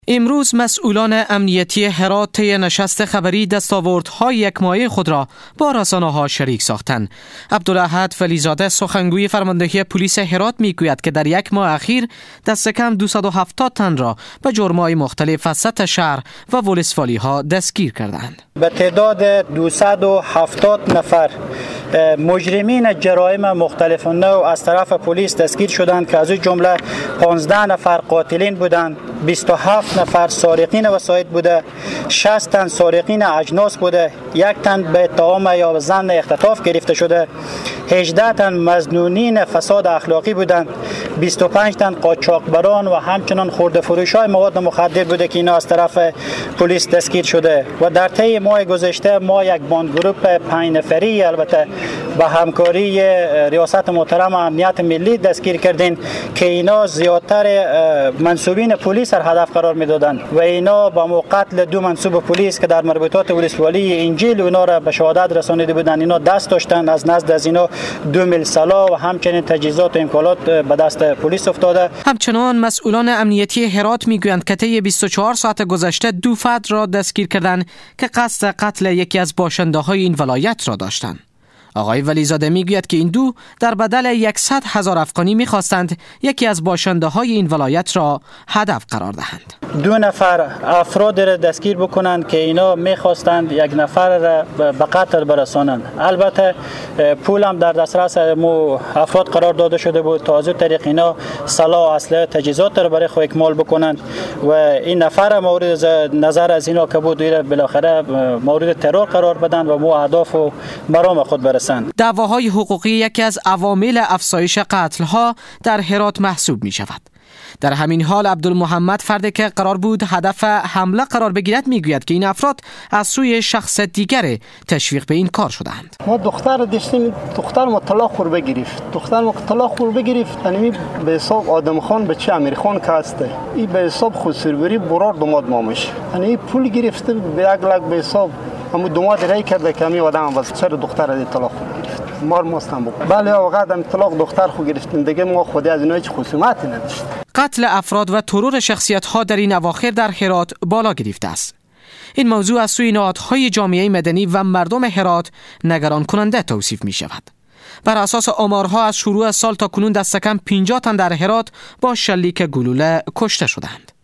امروز مسئولان امنیتی هرات طی نشست خبری دستاوردهای یک ماهه خود را با رسانه‌ها شریک ساختند. عبدالاحد ولیزاده سخنگوی فرماندهی پلیس هرات میگوید که در یک ماه اخیر دست کم 270 تن را به جرم‌های مختلف از سطح شهر و ولسوالی‌ها دستگیر کردند. به تعداد 270 نفر مجرمین جرایم مختلف نوع از طرف پلیس دستگیر شدند که از جمله 15 نفر قاتلین بودند، 27 نفر سارقین وسایط بوده، 60 تن سارقین اجناس بوده، 1 تن به اتهام یا ظن اختطاف گرفته شده، 18 تن مظنونین فساد اخلاقی بودند، 25 تن قاچاقبران و همچنان خرده فروشای مواد مخدر بوده که اینا از طرف پلیس دستگیر شده. و در طی ماه گذشته ما یک باندگروپ 5 نفری البته با همکاری ریاست محترم امنیت ملی دستگیر کردین که اینا زیادتر منصوبین پلیس را هدف قرار میدادند و اینا با قتل 2 منصوب پلیس که در مربوطات ولسوالی انجیل اونا را به شهادت رسانیده بودند، اینا دست داشتند. از نزد از اینا 2 میل سلاح و همچنین تجهیزات و امکانات به دست پلیس افتاده. همچنان مسئولان امنیتی هرات میگویند که طی 24 ساعت گذشته 2 فرد را دستگیر کردند که قصد قتل یکی از باشنده‌های این ولایت را داشتند. آقای ولیزاده میگوید که این 2 در بدل 100,000 افغانی میخواستند یکی از باشنده‌های این ولایت را هدف قرار دهند. 2 نفر افراد را دستگیر بکنند که اینا میخواستند 1 نفر را به قتل برسانند. البته پول هم در دسترس مو افراد قرار داده شده بود تا از اون طریق اینا سلاح، اسلحه، تجهیزات را برای خود اکمال بکنند و این نفر مورد نظر از اینا که بود بالاخره مورد ترور قرار بدن و مو اهداف و مرام خود برسند. دعواهای حقوقی یکی از عوامل افزایش قتل‌ها در هرات محسوب می شود. در همین حال عبدالمحمد فردی که قرار بود هدف حمله قرار بگیرد میگوید که این افراد از سوی شخص دیگر تشویق به این کار شدند. ما دختر داشتیم، دختر ما طلاق خور بگرفت، یعنی به حساب آدم خان به چه امیر خان که هسته، این به حساب خودسروری برار داماد مامش، یعنی پول گرفته به یک لک به حساب اما داماد رای کرده که همین آدم واسه سر دختر از طلاق خور گرفت. مار ماستم بود. بله واقعا هم طلاق دختر خو گرفتیم دیگه، ما خودی از اینا هیچ خصومتی نداشت. قتل افراد و ترور شخصیت‌ها در این اواخر در هرات بالا گرفته است. این موضوع از سوی نهادهای جامعه مدنی و مردم هرات نگران کننده توصیف می شود. بر اساس آمارها از شروع سال تا کنون دست کم 50 تن در هرات با شلیک گلوله کشته شدند.